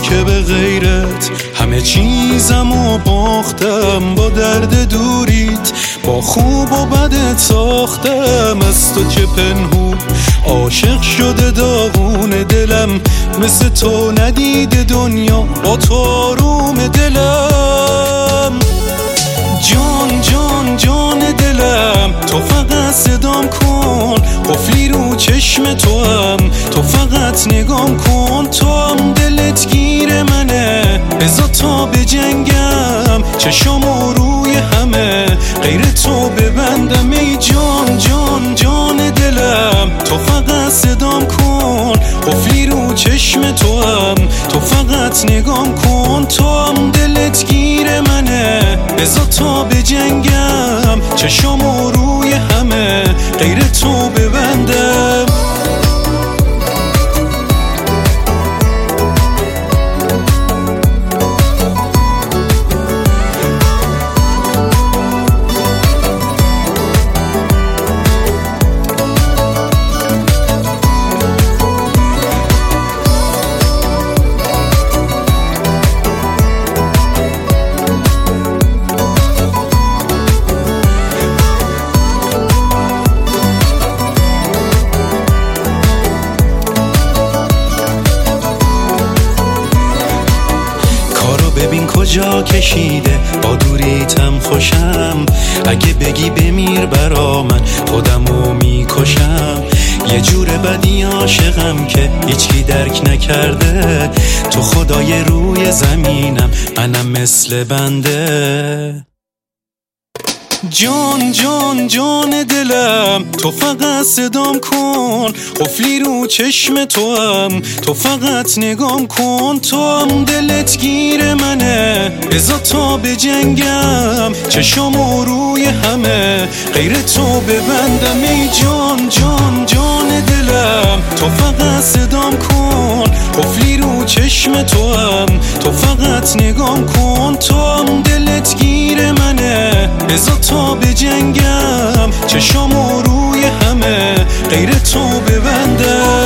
که به غیرت همه چیزمو باختم، با درد دوریت با خوب و بدت ساختم. از تو که پنهون عاشق شده داغون دلم، مثل تو ندیده دنیا با تو آروم دلم. جان جان جان دلم، تو فقط صدام کن، قفلی رو چشم تو هم، تو فقط نگام کن. تو هم دلت گیر منه، بذار تا به جنگم، چشامو روی همه غیر تو ببندم. ای جان جان جان دلم، تو فقط صدام کن، قفلی رو چشم تو هم، تو فقط نگام کن. تو هم دلت گیر منه، بذار تا به جنگم، چشامو روی همه غیر تو ببندم. ببین کجا کشیده، با دوریتم خوشم. اگه بگی بمیر برا من، خودمو میکشم. یه جور بدی عاشقم که هیچکی درک نکرده، تو خدای روی زمینم، منم مثل بنده. جان جان جان دلم، تو فقط صدام کن، قفلی رو چشم تو هم، تو فقط نگام کن. تو هم دلت گیر منه، بذار تا به جنگم، چشامو روی همه غیر تو ببندم. ای جان جان جان دلم، تو فقط صدام کن، قفلی رو چشم تو هم، تو فقط نگام کن. تو هم دلت گیر منه، بذار تا به جنگم، چشامو روی همه غیر تو ببندم.